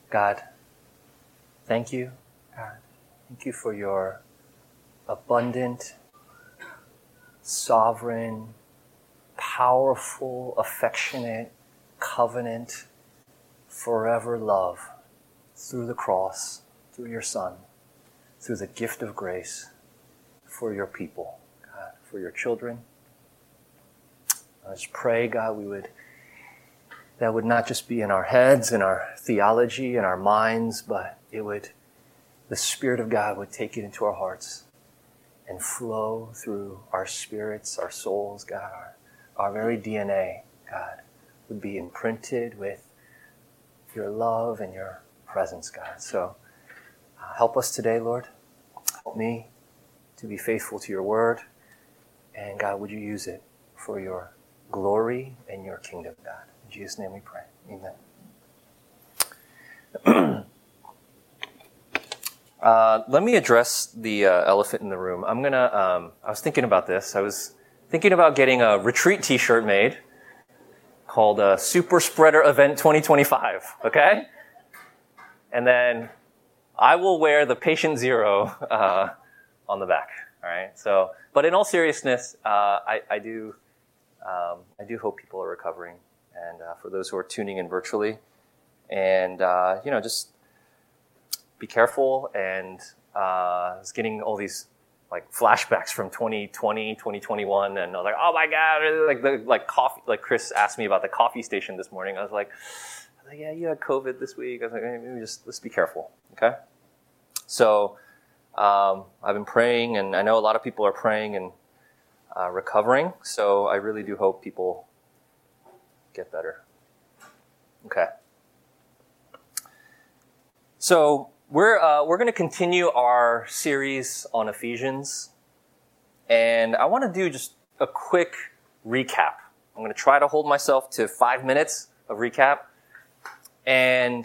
God, thank you. God, thank you for your abundant, sovereign, powerful, affectionate, covenant, forever love through the cross, through your Son, through the gift of grace for your people, God, for your children. I just pray, God, that would not just be in our heads and our theology and our minds, but the Spirit of God would take it into our hearts and flow through our spirits, our souls, God, our very DNA, God, would be imprinted with your love and your presence, God. So help us today, Lord. Help me to be faithful to your word. And God, would you use it for your glory and your kingdom, God. In Jesus' name we pray. Amen. Let me address the elephant in the room. I was thinking about this. I was thinking about getting a retreat t-shirt made called Super Spreader Event 2025, okay? And then I will wear the Patient Zero on the back, all right? So, but in all seriousness, I do hope people are recovering, and for those who are tuning in virtually, and just be careful. And I was getting all these like flashbacks from 2020, 2021, and I was like, oh my God, like coffee. Like Chris asked me about the coffee station this morning. I was like, yeah, you had COVID this week. I was like, maybe let's be careful, okay? So I've been praying, and I know a lot of people are praying and recovering. So I really do hope people get better. Okay. So we're going to continue our series on Ephesians, and I want to do just a quick recap. I'm going to try to hold myself to 5 minutes of recap. And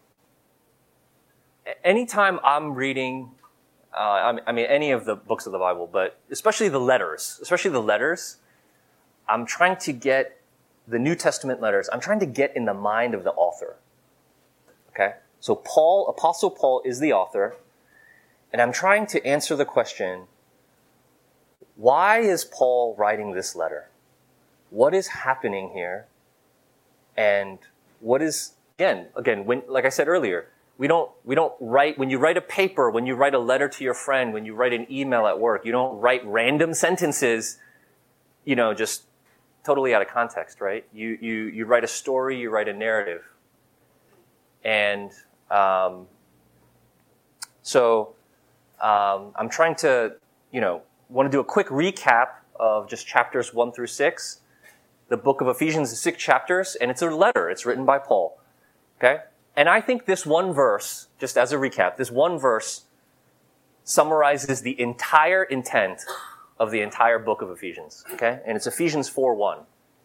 anytime I'm reading, any of the books of the Bible, but especially the letters, I'm trying to get the New Testament letters. I'm trying to get in the mind of the author. Okay? So Apostle Paul is the author, and I'm trying to answer the question, why is Paul writing this letter? What is happening here? And what is, again, when, like I said earlier, we don't write, when you write a paper, when you write a letter to your friend, when you write an email at work, you don't write random sentences, just totally out of context, right? You write a story, you write a narrative. And I'm trying to, want to do a quick recap of just chapters 1 through 6. The book of Ephesians is 6 chapters, and it's a letter. It's written by Paul. Okay? And I think this one verse, just as a recap, this one verse summarizes the entire intent of the entire book of Ephesians. Okay? And it's Ephesians 4:1.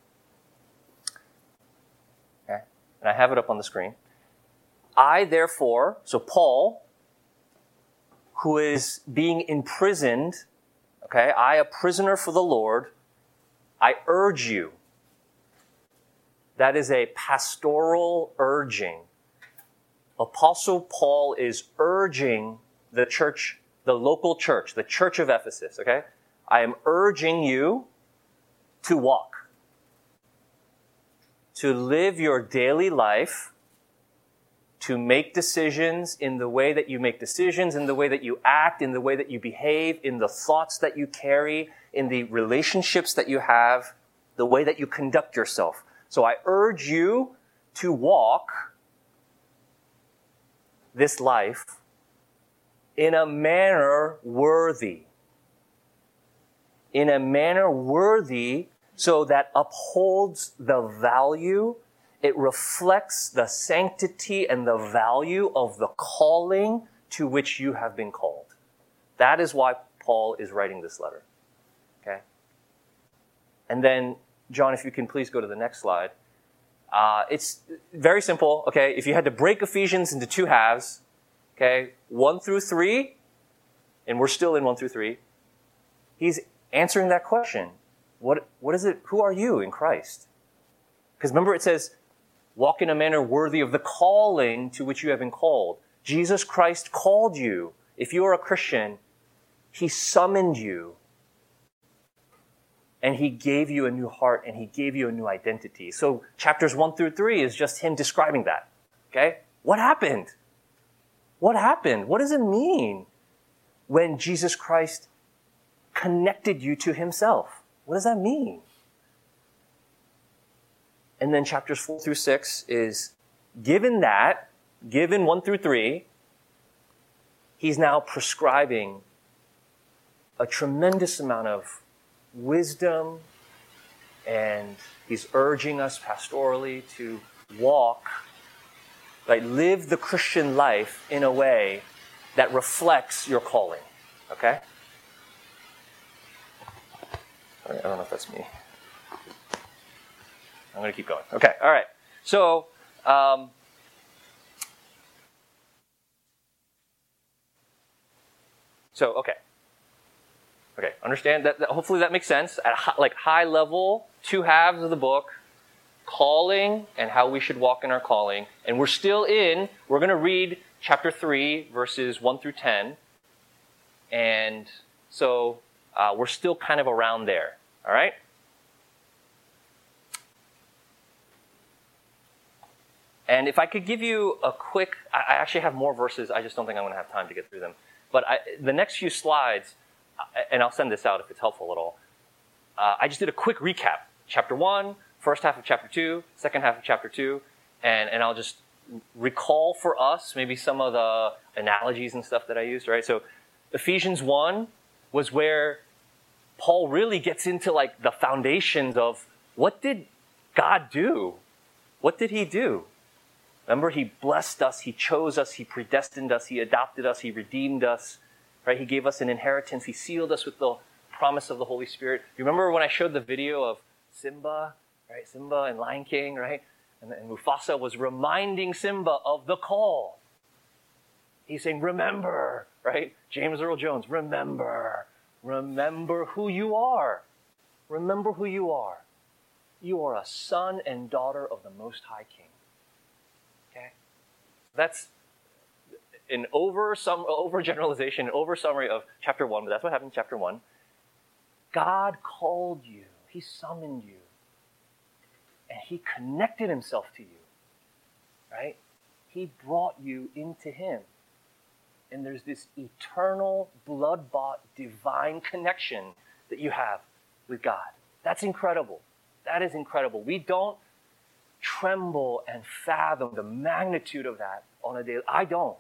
Okay? And I have it up on the screen. I, therefore, so Paul, who is being imprisoned, okay, I, a prisoner for the Lord, I urge you. That is a pastoral urging. Apostle Paul is urging the church, the local church, the church of Ephesus, okay? I am urging you to walk, to live your daily life, to make decisions in the way that you make decisions, in the way that you act, in the way that you behave, in the thoughts that you carry, in the relationships that you have, the way that you conduct yourself. So I urge you to walk this life in a manner worthy. In a manner worthy so that upholds the value, it reflects the sanctity and the value of the calling to which you have been called. That is why Paul is writing this letter. Okay? And then, John, if you can please go to the next slide. It's very simple, okay? If you had to break Ephesians into two halves, okay, 1 through 3, and we're still in 1 through 3, he's answering that question. What is it? Who are you in Christ? Because remember it says, Walk in a manner worthy of the calling to which you have been called. Jesus Christ called you. If you are a Christian, he summoned you. And he gave you a new heart and he gave you a new identity. So chapters 1 through 3 is just him describing that. Okay? What happened? What happened? What does it mean when Jesus Christ connected you to himself? What does that mean? And then chapters 4 through 6 is given 1 through 3, he's now prescribing a tremendous amount of wisdom, and he's urging us pastorally to walk, live the Christian life in a way that reflects your calling. Okay? I don't know if that's me. I'm going to keep going. Okay, all right. So, okay. Okay, understand that hopefully that makes sense. At high level, 2 halves of the book, calling and how we should walk in our calling. And we're going to read chapter 3, verses 1 through 10. And so we're still kind of around there. All right? And if I could give you a quick, I actually have more verses. I just don't think I'm going to have time to get through them. But the next few slides, and I'll send this out if it's helpful at all. I just did a quick recap. Chapter 1, first half of chapter 2, second half of chapter 2, and I'll just recall for us maybe some of the analogies and stuff that I used, right? So Ephesians 1 was where Paul really gets into the foundations of what did God do? What did he do? Remember, he blessed us, he chose us, he predestined us, he adopted us, he redeemed us, right? He gave us an inheritance, he sealed us with the promise of the Holy Spirit. You remember when I showed the video of Simba, right? Simba and Lion King, right? And Mufasa was reminding Simba of the call. He's saying, remember, right? James Earl Jones, remember. Remember who you are. Remember who you are. You are a son and daughter of the Most High King. Okay? That's an overgeneralization, an oversummary of chapter 1, but that's what happened in chapter 1. God called you. He summoned you. And he connected himself to you. Right? He brought you into him. And there's this eternal, blood-bought, divine connection that you have with God. That's incredible. That is incredible. We don't tremble and fathom the magnitude of that on a daily. I don't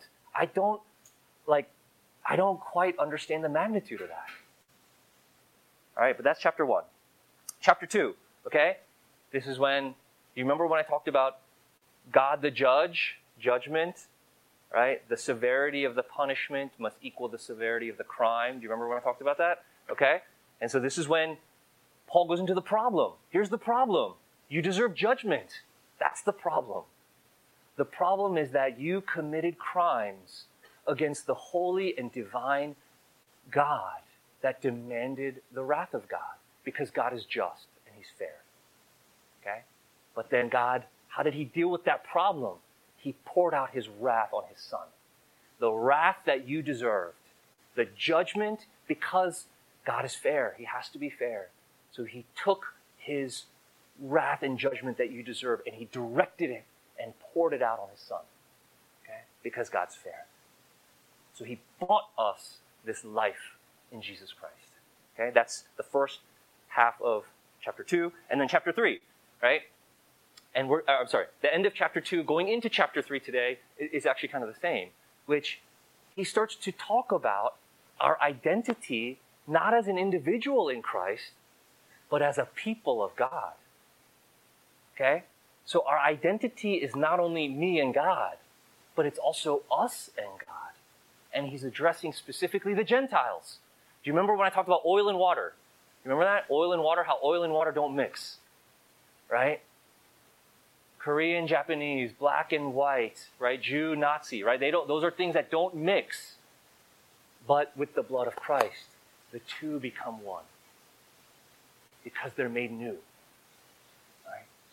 quite understand the magnitude of that. All right, but that's chapter 1. Chapter 2, okay? This is when, you remember when I talked about God the judge, judgment, right? The severity of the punishment must equal the severity of the crime. Do you remember when I talked about that? Okay? And so this is when Paul goes into the problem. Here's the problem. You deserve judgment. That's the problem. The problem is that you committed crimes against the holy and divine God that demanded the wrath of God, because God is just and he's fair. Okay? But then God, how did he deal with that problem? He poured out his wrath on his son. The wrath that you deserved. The judgment, because God is fair. He has to be fair. So he took his wrath and judgment that you deserve and he directed it and poured it out on his son. Okay? Because God's fair. So he bought us this life in Jesus Christ. Okay? That's the first half of chapter 2. And then chapter 3, right? And the end of chapter 2, going into chapter 3 today is actually kind of the same, which he starts to talk about our identity not as an individual in Christ, but as a people of God. Okay? So our identity is not only me and God, but it's also us and God. And he's addressing specifically the Gentiles. Do you remember when I talked about oil and water? You remember that? Oil and water, how oil and water don't mix. Right? Korean, Japanese, black and white, right? Jew, Nazi, right? Those are things that don't mix. But with the blood of Christ, the two become one. Because they're made new. Right?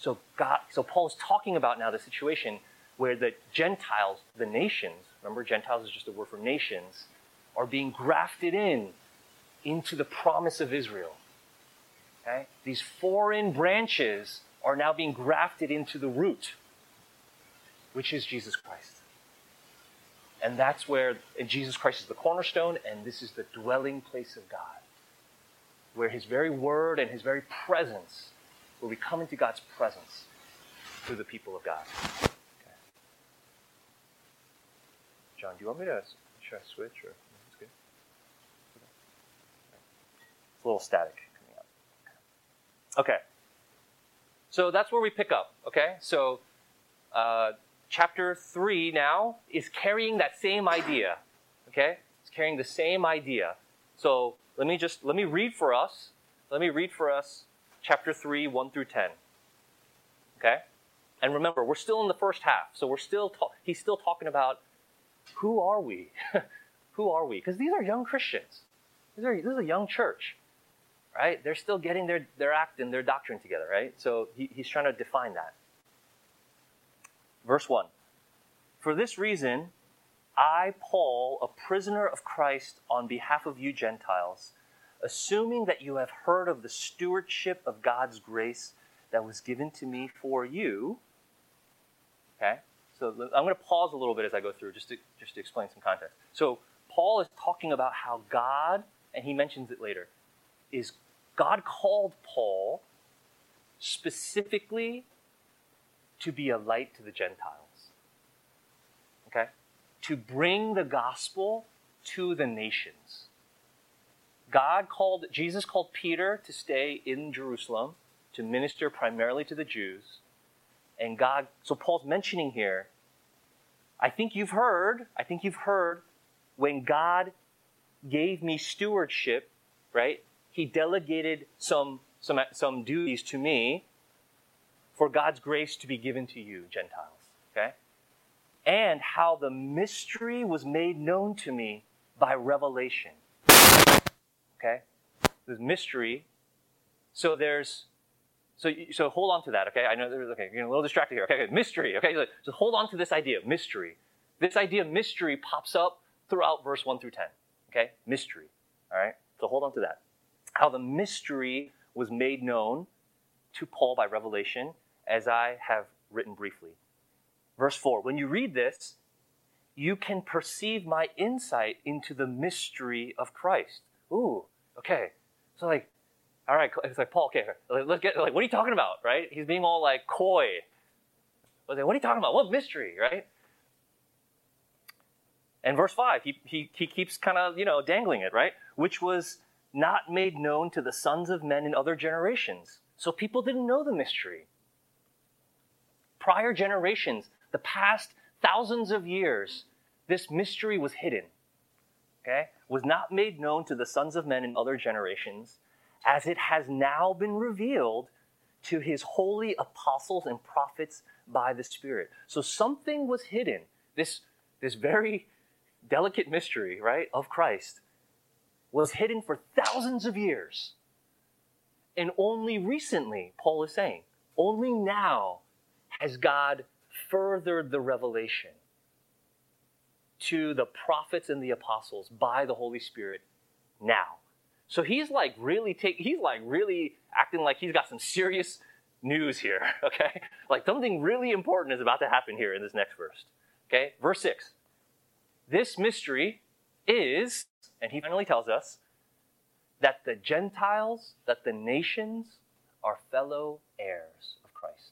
So Paul is talking about now the situation where the Gentiles, the nations, remember Gentiles is just a word for nations, are being grafted into the promise of Israel. Okay? These foreign branches are now being grafted into the root, which is Jesus Christ. And that's where Jesus Christ is the cornerstone, and this is the dwelling place of God, where his very word and his very presence, where we come into God's presence through the people of God. Okay. John, do you want me to should I switch? Or it's good? It's a little static coming up. Okay. So that's where we pick up. Okay. So chapter 3 now is carrying that same idea. Okay. It's carrying the same idea. So let me read for us. Let me read for us chapter 3, 1 through 10. Okay? And remember, we're still in the first half. So he's still talking about who are we? Who are we? Because these are young Christians. This is a young church. Right? They're still getting their act and their doctrine together, right? So he's trying to define that. Verse 1. For this reason, I, Paul, a prisoner of Christ on behalf of you Gentiles, assuming that you have heard of the stewardship of God's grace that was given to me for you. Okay? So I'm going to pause a little bit as I go through just to explain some context. So Paul is talking about how God, and he mentions it later, is God called Paul specifically to be a light to the Gentiles. Okay? To bring the gospel to the nations. Jesus called Peter to stay in Jerusalem to minister primarily to the Jews. And so Paul's mentioning here, I think you've heard when God gave me stewardship, right? He delegated some duties to me for God's grace to be given to you, Gentiles. Okay? And how the mystery was made known to me by revelation. Okay? There's mystery. So hold on to that, okay? I know you're getting a little distracted here. Okay, mystery, okay? So hold on to this idea of mystery. This idea of mystery pops up throughout verse 1 through 10. Okay? Mystery. All right? So hold on to that. How the mystery was made known to Paul by revelation, as I have written briefly. Verse 4, when you read this, you can perceive my insight into the mystery of Christ. Ooh, okay. So all right, it's like, Paul, okay, let's get, what are you talking about, right? He's being all coy. What are you talking about? What mystery, right? And verse 5, he keeps kind of, dangling it, right? Which was not made known to the sons of men in other generations. So people didn't know the mystery. Prior generations, the past thousands of years, this mystery was hidden. Okay? Was not made known to the sons of men in other generations, as it has now been revealed to his holy apostles and prophets by the Spirit. So something was hidden. This very delicate mystery, right, of Christ was hidden for thousands of years. And only recently, Paul is saying, only now has God furthered the revelation to the prophets and the apostles by the Holy Spirit now. So he's really acting like he's got some serious news here, okay? Like something really important is about to happen here in this next verse. Okay? Verse 6. This mystery is, and he finally tells us, that the Gentiles, that the nations are fellow heirs of Christ.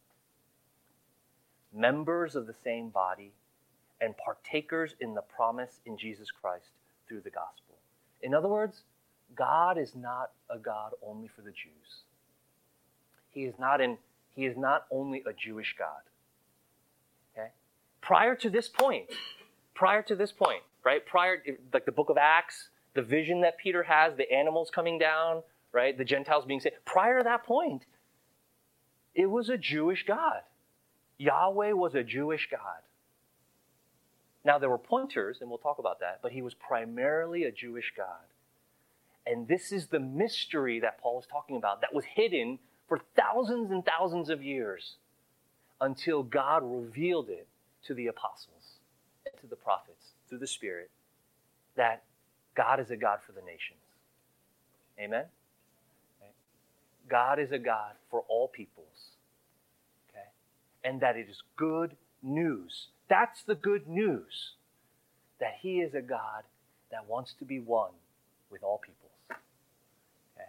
Members of the same body and partakers in the promise in Jesus Christ through the gospel. In other words, God is not a God only for the Jews. He is not only a Jewish God. Okay? Prior to this point, right? Like the book of Acts, the vision that Peter has, the animals coming down, right? The Gentiles being saved. Prior to that point, it was a Jewish God. Yahweh was a Jewish God. Now, there were pointers, and we'll talk about that, but he was primarily a Jewish God. And this is the mystery that Paul is talking about that was hidden for thousands and thousands of years until God revealed it to the apostles and to the prophets through the Spirit that God is a God for the nations. Amen? Okay. God is a God for all peoples. Okay? And that it is good news. That's the good news. That He is a God that wants to be one with all peoples. Okay.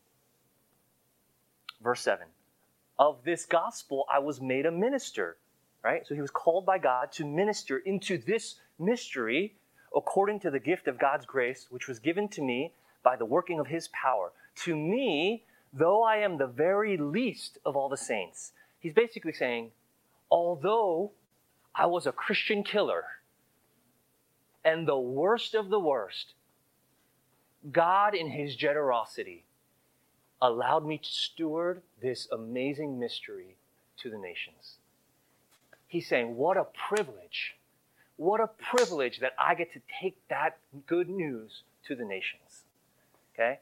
Verse 7. Of this gospel I was made a minister. Right? So he was called by God to minister into this mystery according to the gift of God's grace, which was given to me by the working of His power. To me, though I am the very least of all the saints. He's basically saying, although I was a Christian killer and the worst of the worst, God in His generosity allowed me to steward this amazing mystery to the nations. He's saying, what a privilege. What a privilege that I get to take that good news to the nations. Okay?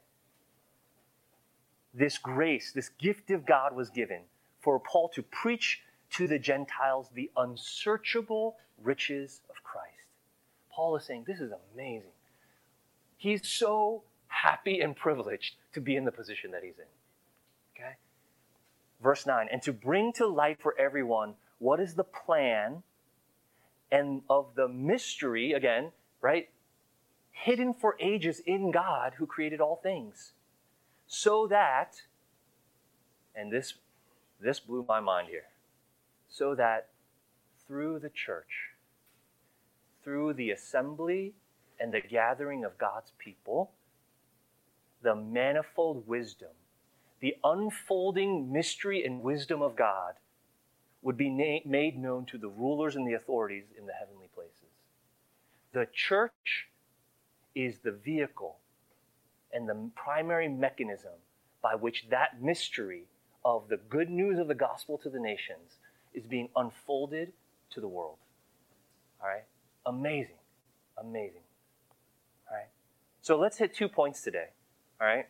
This grace, this gift of God was given for Paul to preach to the Gentiles the unsearchable riches of Christ. Paul is saying, this is amazing. He's so happy and privileged to be in the position that he's in. Okay? Verse 9, and to bring to light for everyone what is the plan and of the mystery, again, right? Hidden for ages in God who created all things. So that, and this blew my mind here, so that through the church, through the assembly and the gathering of God's people, the manifold wisdom, the unfolding mystery and wisdom of God would be made known to the rulers and the authorities in the heavenly places. The church is the vehicle and the primary mechanism by which that mystery of the good news of the gospel to the nations is being unfolded to the world. All right? Amazing. Amazing. All right? So let's hit 2 points today. All right?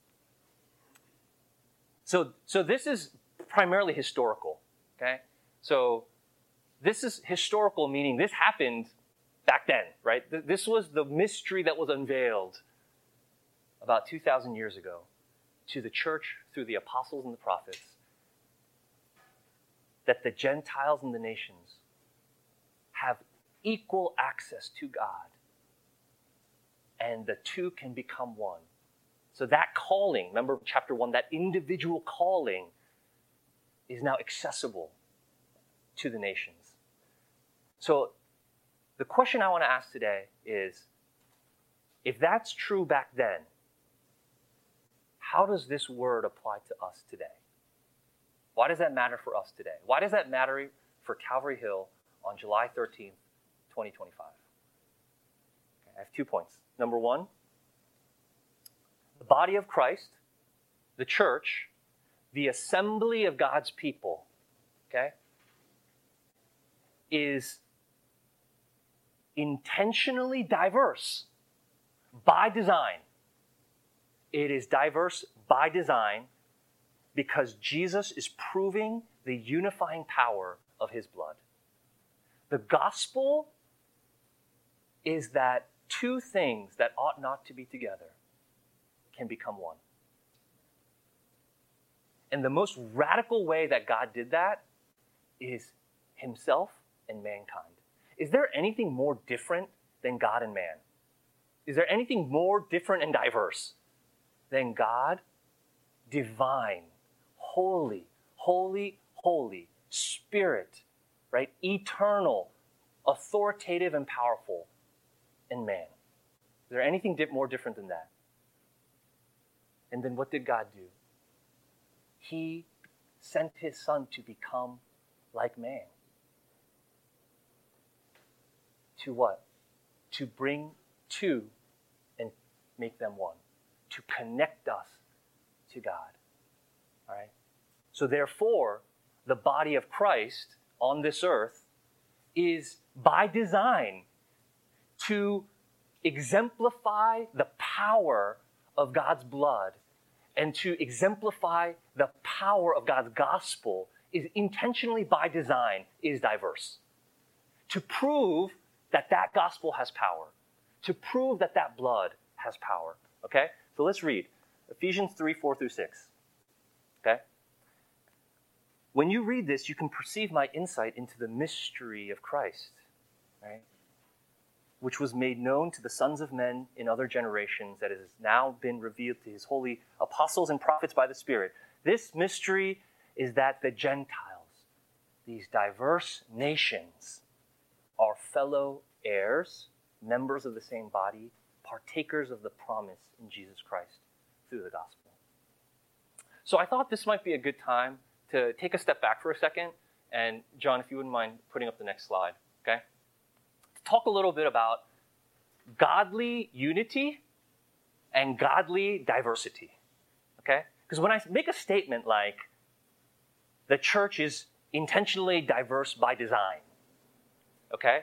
So this is primarily historical. Okay? So this is historical, meaning this happened back then, right? This was the mystery that was unveiled about 2,000 years ago to the church through the apostles and the prophets, that the Gentiles and the nations have equal access to God, and the two can become one. So that calling, remember chapter 1, that individual calling is now accessible to the nations. So the question I want to ask today is, if that's true back then, how does this word apply to us today? Why does that matter for us today? Why does that matter for Calvary Hill on July 13th, 2025? Okay, I have 2 points. Number 1, the body of Christ, the church, the assembly of God's people, okay, is intentionally diverse by design. It is diverse by design because Jesus is proving the unifying power of His blood. The gospel is that two things that ought not to be together can become one. And the most radical way that God did that is Himself and mankind. Is there anything more different than God and man? Is there anything more different and diverse than God, divine, holy, holy, holy, spirit, right? Eternal, authoritative, and powerful, and man? Is there anything more different than that? And then what did God do? He sent His Son to become like man. To what? To bring two and make them one. To connect us to God. All right? So therefore, the body of Christ on this earth is by design to exemplify the power of God's blood and to exemplify the power of God's gospel is intentionally by design is diverse. To prove that that gospel has power. To prove that that blood has power. Okay? So let's read Ephesians 3, 4 through 6. Okay? When you read this, you can perceive my insight into the mystery of Christ, right? Which was made known to the sons of men in other generations, that has now been revealed to his holy apostles and prophets by the Spirit. This mystery is that the Gentiles, these diverse nations, are fellow heirs, members of the same body, partakers of the promise in Jesus Christ through the gospel. So I thought this might be a good time to take a step back for a second. And John, if you wouldn't mind putting up the next slide, okay? Talk a little bit about godly unity and godly diversity, okay? Because when I make a statement like the church is intentionally diverse by design, okay?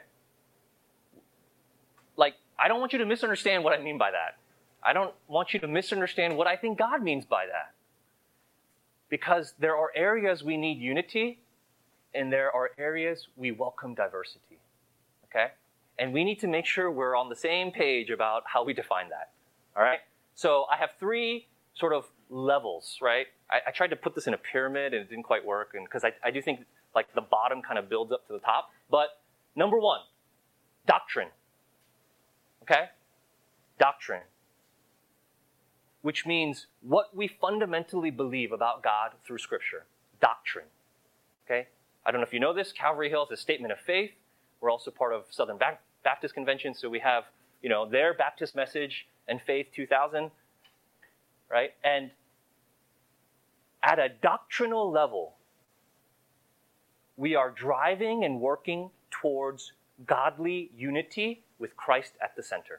Like, I don't want you to misunderstand what I mean by that. I don't want you to misunderstand what I think God means by that. Because there are areas we need unity, and there are areas we welcome diversity, okay? And we need to make sure we're on the same page about how we define that, all right? So I have three sort of levels, right? I tried to put this in a pyramid, and it didn't quite work, and because I do think like the bottom kind of builds up to the top. But number one, doctrine, okay? Doctrine, which means what we fundamentally believe about God through Scripture. Doctrine, okay? I don't know if you know this, Calvary Hill is a statement of faith. We're also part of Southern Baptist Convention, so we have, their Baptist Message and Faith 2000, right? And at a doctrinal level, we are driving and working towards godly unity with Christ at the center.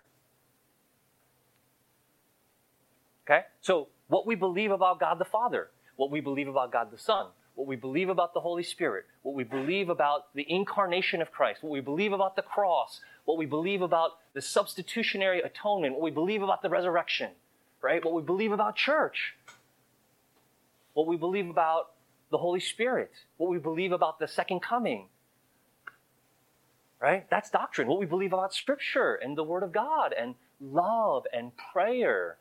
Okay? So what we believe about God the Father, what we believe about God the Son, what we believe about the Holy Spirit, what we believe about the incarnation of Christ, what we believe about the cross, what we believe about the substitutionary atonement, what we believe about the resurrection, right? What we believe about church, what we believe about the Holy Spirit, what we believe about the second coming, right? That's doctrine. What we believe about Scripture and the Word of God and love and prayer,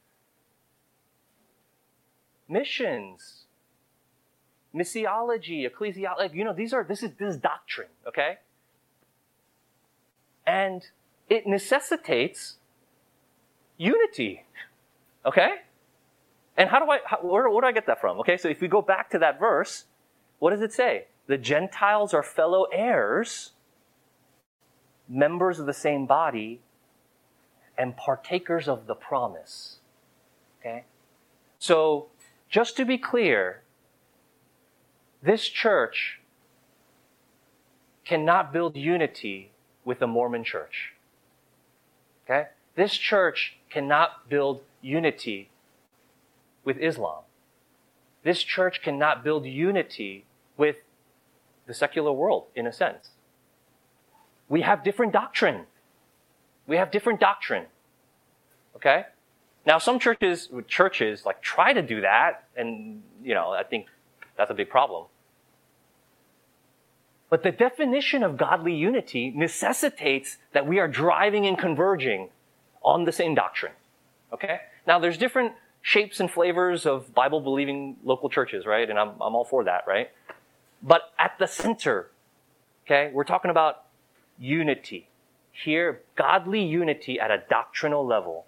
missions, missiology, ecclesiology, this is doctrine, okay? And it necessitates unity, okay? And where do I get that from? Okay, so if we go back to that verse, what does it say? The Gentiles are fellow heirs, members of the same body, and partakers of the promise, okay? So, just to be clear, this church cannot build unity with the Mormon church. Okay? This church cannot build unity with Islam. This church cannot build unity with the secular world, in a sense. We have different doctrine. Okay? Now, some churches like try to do that, and I think that's a big problem. But the definition of godly unity necessitates that we are driving and converging on the same doctrine. Okay? Now, there's different shapes and flavors of Bible-believing local churches, right? And I'm all for that, right? But at the center, okay, we're talking about unity. Here, godly unity at a doctrinal level.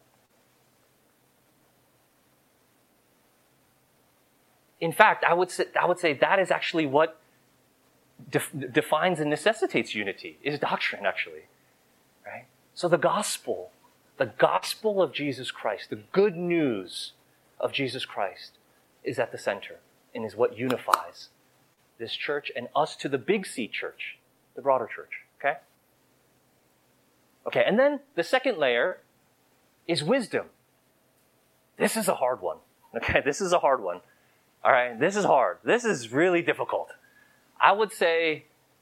In fact, I would say that is actually what defines and necessitates unity, is doctrine, actually. Right? So the gospel of Jesus Christ, the good news of Jesus Christ is at the center and is what unifies this church and us to the big C church, the broader church. Okay? Okay, and then the second layer is wisdom. This is a hard one. Okay, this is a hard one. All right, this is hard. This is really difficult. I would say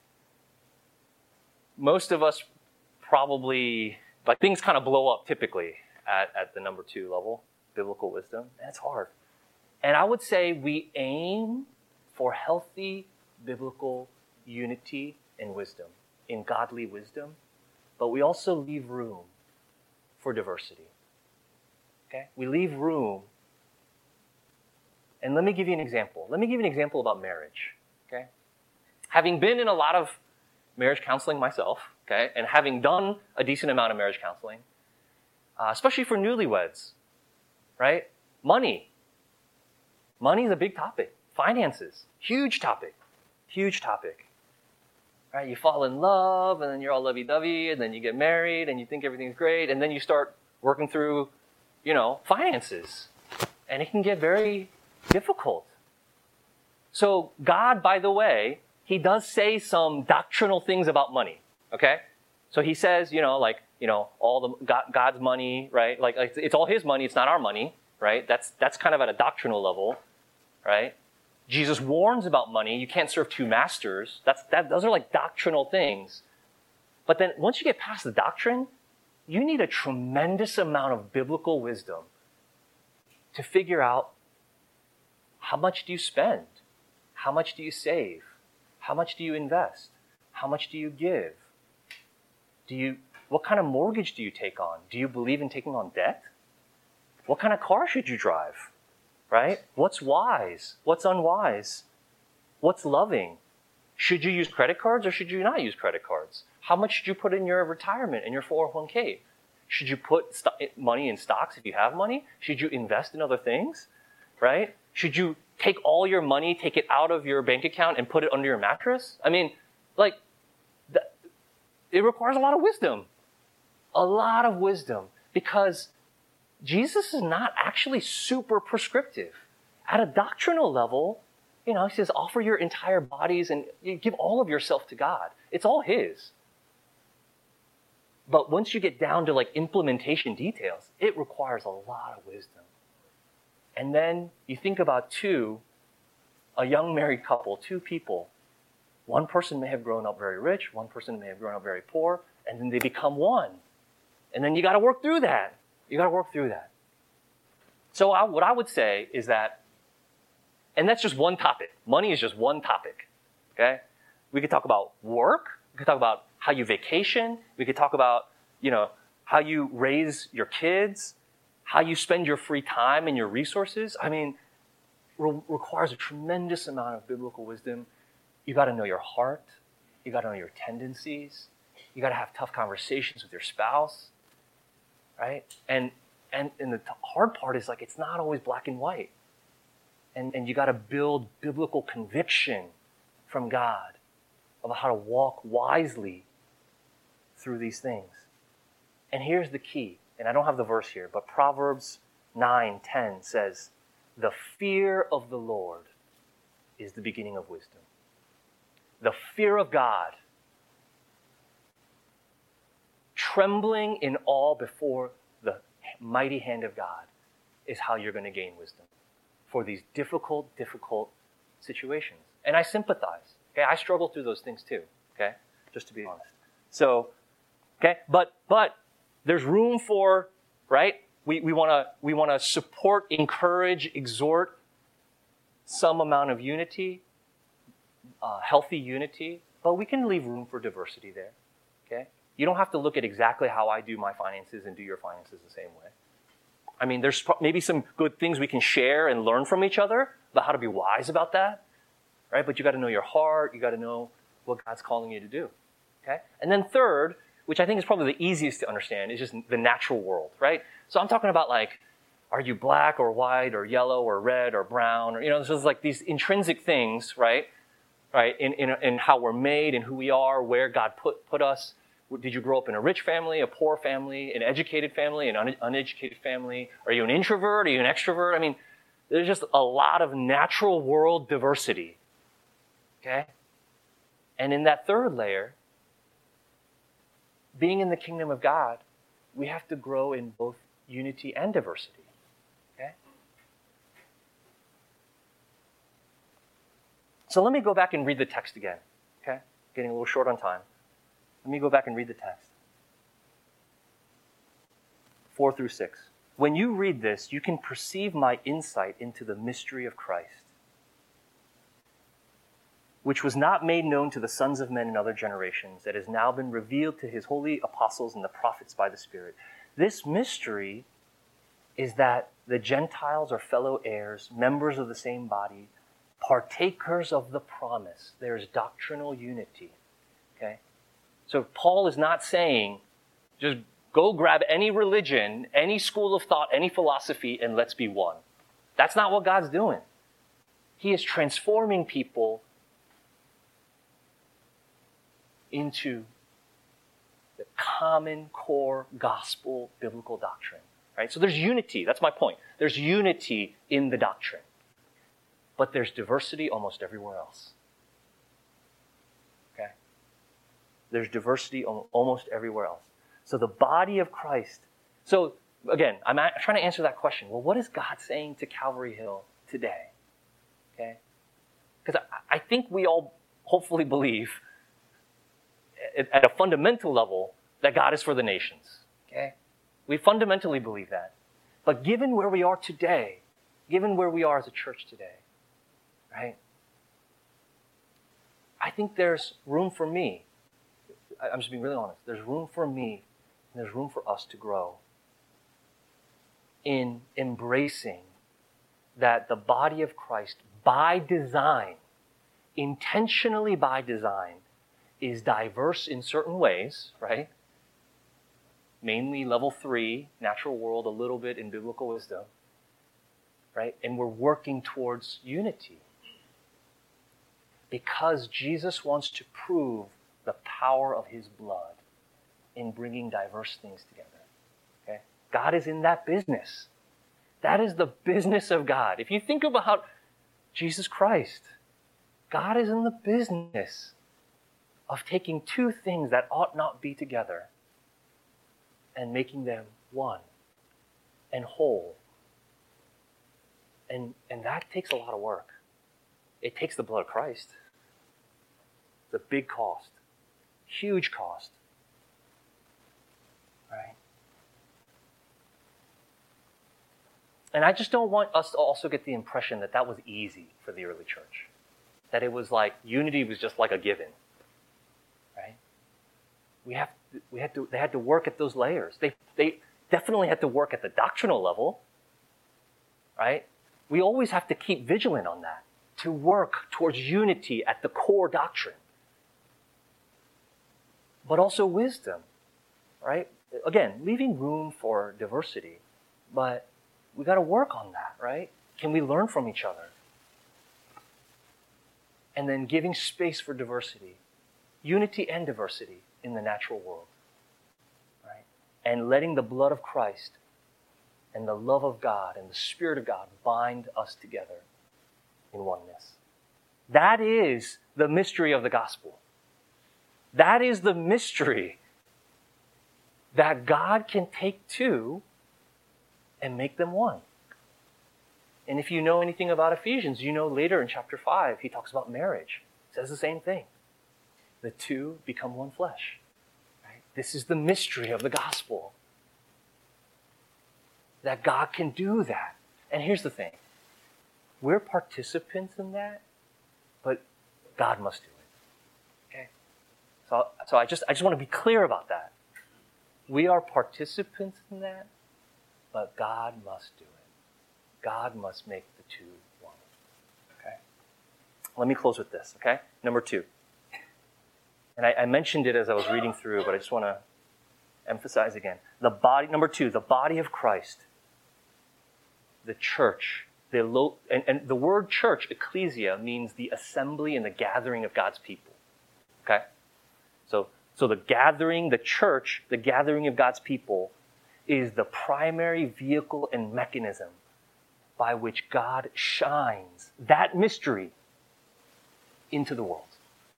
most of us probably, things kind of blow up typically at the number 2 level, biblical wisdom. That's hard. And I would say we aim for healthy biblical unity and wisdom, in godly wisdom, but we also leave room for diversity. Okay? We leave room. And let me give you an example. Let me give you an example about marriage. Okay? Having been in a lot of marriage counseling myself, okay, and having done a decent amount of marriage counseling, especially for newlyweds, right? Money. Money is a big topic. Finances, huge topic. Huge topic. Right? You fall in love, and then you're all lovey-dovey, and then you get married, and you think everything's great, and then you start working through, finances. And it can get very difficult. So God, by the way, he does say some doctrinal things about money, okay? So he says, all the God's money, right? Like it's all his money, it's not our money, right? That's kind of at a doctrinal level, right? Jesus warns about money. You can't serve two masters. Those are like doctrinal things. But then once you get past the doctrine, you need a tremendous amount of biblical wisdom to figure out how much do you spend? How much do you save? How much do you invest? How much do you give? What kind of mortgage do you take on? Do you believe in taking on debt? What kind of car should you drive? Right? What's wise? What's unwise? What's loving? Should you use credit cards or should you not use credit cards? How much should you put in your retirement, in your 401k? Should you put money in stocks if you have money? Should you invest in other things? Right? Should you take all your money, take it out of your bank account and put it under your mattress? I mean, it requires a lot of wisdom. A lot of wisdom. Because Jesus is not actually super prescriptive. At a doctrinal level, he says, offer your entire bodies and you give all of yourself to God. It's all his. But once you get down to implementation details, it requires a lot of wisdom. And then you think about a young married couple, two people. One person may have grown up very rich, one person may have grown up very poor, and then they become one. And then you got to work through that. So what I would say is that, and that's just one topic. Money is just one topic, okay? We could talk about work. We could talk about how you vacation. We could talk about, how you raise your kids, how you spend your free time and your resources. I mean, requires a tremendous amount of biblical wisdom. You got to know your heart. You got to know your tendencies. You got to have tough conversations with your spouse, right? And the hard part is it's not always black and white. And you got to build biblical conviction from God about how to walk wisely through these things. And here's the key, and I don't have the verse here, but Proverbs 9:10 says, "The fear of the Lord is the beginning of wisdom." The fear of God, trembling in awe before the mighty hand of God, is how you're going to gain wisdom for these difficult situations. And I sympathize. Okay, I struggle through those things too. Okay, just to be honest. So, okay, but there's room for, right? We want to support, encourage, exhort some amount of unity, healthy unity, but we can leave room for diversity there. Okay, you don't have to look at exactly how I do my finances and do your finances the same way. I mean, there's maybe some good things we can share and learn from each other about how to be wise about that, right? But you got to know your heart. You got to know what God's calling you to do, okay? And then third, which I think is probably the easiest to understand, is just the natural world, right? So I'm talking about are you black or white or yellow or red or brown? Or, there's just these intrinsic things, right? Right? In how we're made and who we are, where God put us. Did you grow up in a rich family, a poor family, an educated family, an uneducated family? Are you an introvert? Are you an extrovert? I mean, there's just a lot of natural world diversity. Okay? And in that third layer, being in the kingdom of God, we have to grow in both unity and diversity. Okay? So let me go back and read the text again. Okay? Getting a little short on time. Let me go back and read the text. 4 through 6. When you read this, you can perceive my insight into the mystery of Christ, which was not made known to the sons of men in other generations, that has now been revealed to his holy apostles and the prophets by the Spirit. This mystery is that the Gentiles are fellow heirs, members of the same body, partakers of the promise. There's doctrinal unity. Okay? So Paul is not saying, just go grab any religion, any school of thought, any philosophy, and let's be one. That's not what God's doing. He is transforming people into the common core gospel biblical doctrine. Right? So there's unity. That's my point. There's unity in the doctrine. But there's diversity almost everywhere else. Okay? There's diversity almost everywhere else. So the body of Christ. So again, I'm trying to answer that question. Well, what is God saying to Calvary Hill today? Okay? Because I think we all hopefully believe at a fundamental level that God is for the nations. Okay? We fundamentally believe that. But given where we are today, given where we are as a church today, right? I think there's room for me. I'm just being really honest. There's room for me and there's room for us to grow in embracing that the body of Christ, by design, intentionally by design, is diverse in certain ways, right? Mainly level 3, natural world, a little bit in biblical wisdom, right? And we're working towards unity because Jesus wants to prove the power of his blood in bringing diverse things together. Okay? God is in that business. That is the business of God. If you think about Jesus Christ, God is in the business of taking two things that ought not be together and making them one and whole. And that takes a lot of work. It takes the blood of Christ. It's a big cost. Huge cost. Right? And I just don't want us to also get the impression that that was easy for the early church. That it was like, unity was just like a given. Right? They had to work at those layers. They definitely had to work at the doctrinal level. Right? We always have to keep vigilant on that, to work towards unity at the core doctrine. But also wisdom, right? Again, leaving room for diversity, but we got to work on that, right? Can we learn from each other? And then giving space for diversity, unity and diversity in the natural world, right? And letting the blood of Christ and the love of God and the Spirit of God bind us together in oneness. That is the mystery of the gospel. That is the mystery that God can take two and make them one. And if you know anything about Ephesians, you know later in chapter 5, he talks about marriage. He says the same thing. The two become one flesh. Right? This is the mystery of the gospel. That God can do that. And here's the thing. We're participants in that, but God must do it. Okay? So I just want to be clear about that. We are participants in that, but God must do it. God must make the two one. Okay? Let me close with this, okay? Number 2. And I mentioned it as I was reading through, but I just want to emphasize again. Number 2, the body of Christ. The church. And the word church, ecclesia, means the assembly and the gathering of God's people. Okay? So the gathering, the church, the gathering of God's people is the primary vehicle and mechanism by which God shines that mystery into the world.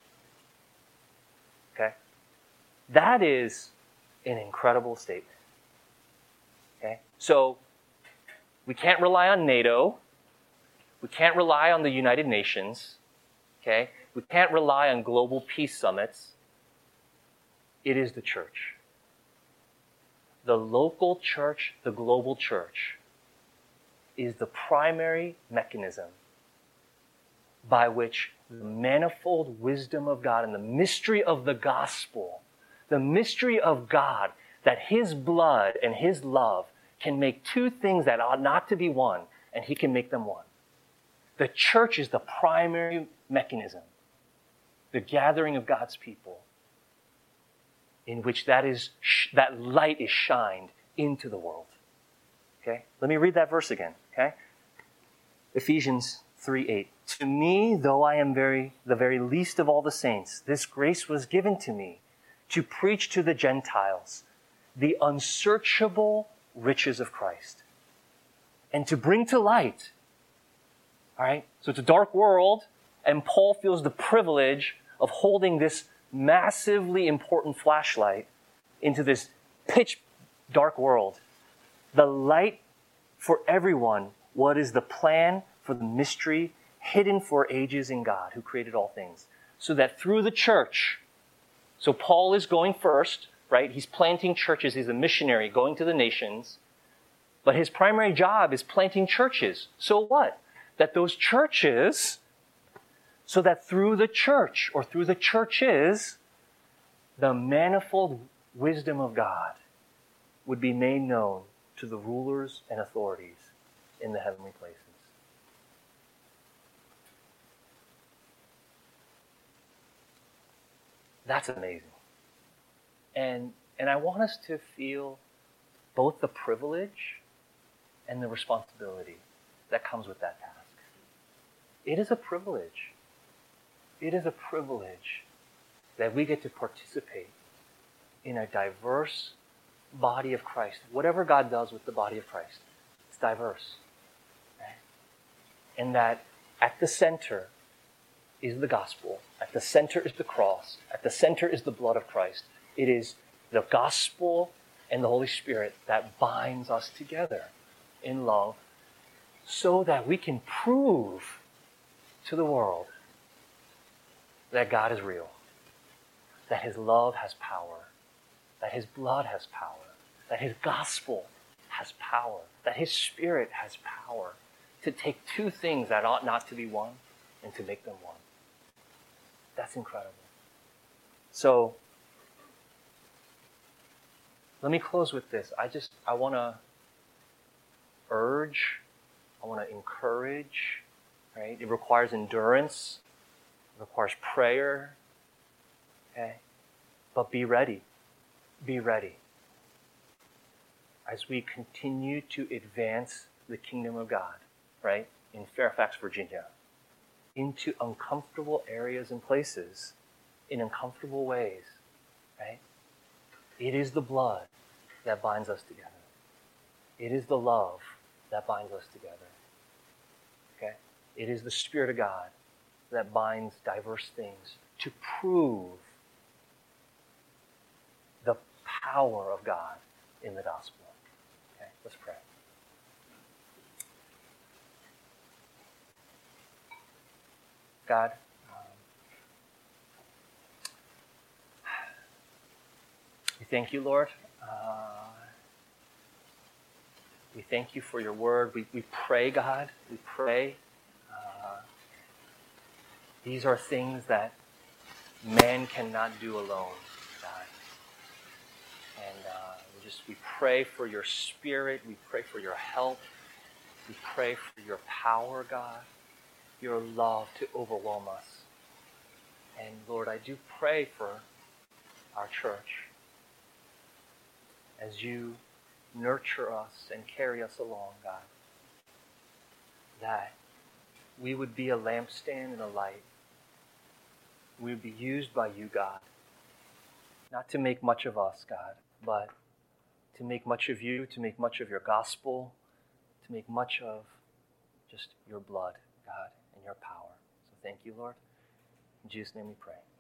Okay? That is an incredible statement. Okay? So, we can't rely on NATO. We can't rely on the United Nations. Okay? We can't rely on global peace summits. It is the church. the local church, the global church, is the primary mechanism by which the manifold wisdom of God and the mystery of the gospel, the mystery of God, that His blood and His love can make two things that ought not to be one, and He can make them one. The church is the primary mechanism, the gathering of God's people, in which that light is shined into the world. Okay? Let me read that verse again. Okay? Ephesians 3:8. To me, though I am the very least of all the saints, this grace was given to me to preach to the Gentiles the unsearchable riches of Christ and to bring to light. All right? So it's a dark world, and Paul feels the privilege of holding this massively important flashlight into this pitch dark world. The light for everyone, what is the plan for the mystery hidden for ages in God who created all things, so that through the church, so Paul is going first, right? He's planting churches. He's a missionary going to the nations, but his primary job is planting churches. So what? That those churches, so that through the church or through the churches, the manifold wisdom of God would be made known to the rulers and authorities in the heavenly places. That's amazing. And I want us to feel both the privilege and the responsibility that comes with that task. It is a privilege. It is a privilege that we get to participate in a diverse body of Christ. Whatever God does with the body of Christ, it's diverse. Right? And that at the center is the gospel. At the center is the cross. At the center is the blood of Christ. It is the gospel and the Holy Spirit that binds us together in love so that we can prove to the world that God is real, that His love has power, that His blood has power, that His gospel has power, that His Spirit has power to take two things that ought not to be one and to make them one. That's incredible. So, let me close with this. I want to urge, I want to encourage, right? It requires endurance. It requires prayer. Okay? But be ready. Be ready. As we continue to advance the kingdom of God, right? In Fairfax, Virginia, into uncomfortable areas and places, in uncomfortable ways, right? It is the blood that binds us together. It is the love that binds us together. Okay? It is the Spirit of God that binds diverse things to prove the power of God in the gospel. Okay? Let's pray. God, we thank you, Lord. We thank you for your word. We pray, God. We pray. These are things that man cannot do alone, God. And we pray for your Spirit. We pray for your help. We pray for your power, God. Your love to overwhelm us. And Lord, I do pray for our church as you nurture us and carry us along, God, that we would be a lampstand and a light. We would be used by you, God, not to make much of us, God, but to make much of you, to make much of your gospel, to make much of just your blood, God, and your power. So thank you, Lord. In Jesus' name we pray.